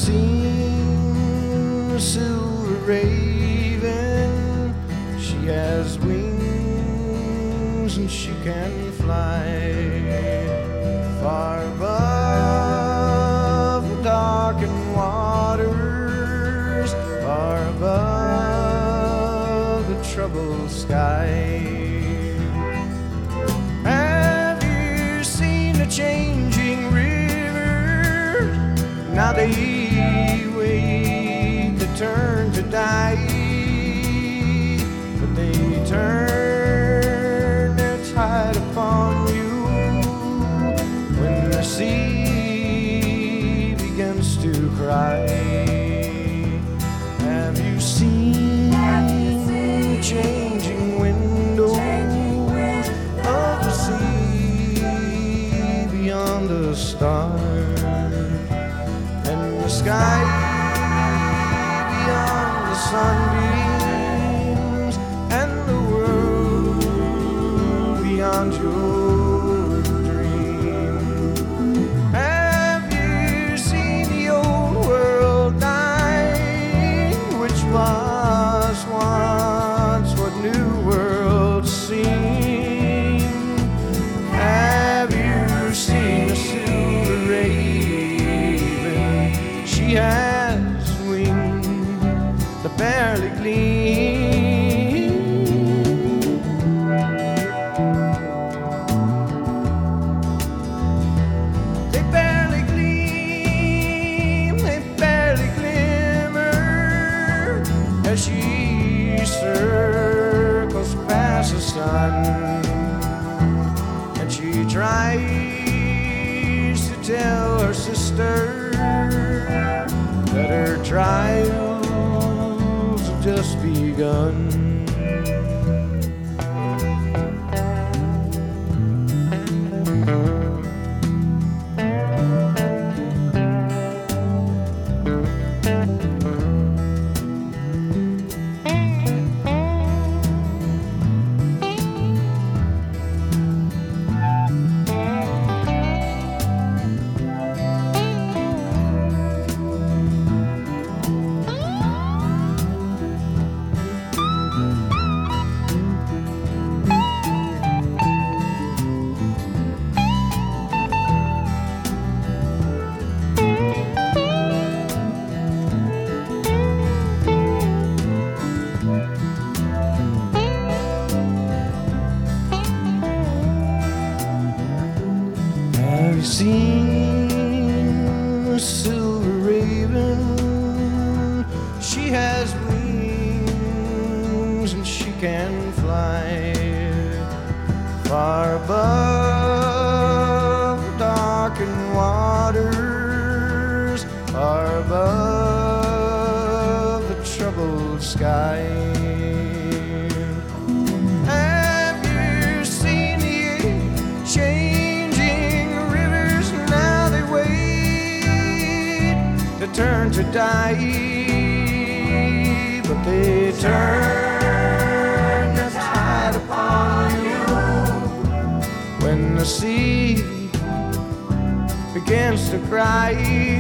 seen a silver raven? She has wings and she can fly far above the darkened waters, far above the troubled sky. Have you seen the changing river? Now they wait to turn to die, but they turn their tide upon you when the sea begins to cry. Have you seen the changing window of the sea beyond the stars, and the sky beyond the sunbeams, and the world beyond your dream? Have you seen the old world dying, which was once what new worlds seem? Have you seen the silver raven? She has wings that barely gleam. They barely gleam, they barely glimmer as she circles past the sun, and she tries to tell her sister that her trials have just begun. Have you seen the silver raven? She has wings and she can fly far above the darkened waters, far above the troubled sky. Have you seen the changing rivers? Now they wait to turn to die, but they turn the tide upon you when the sea begins to cry.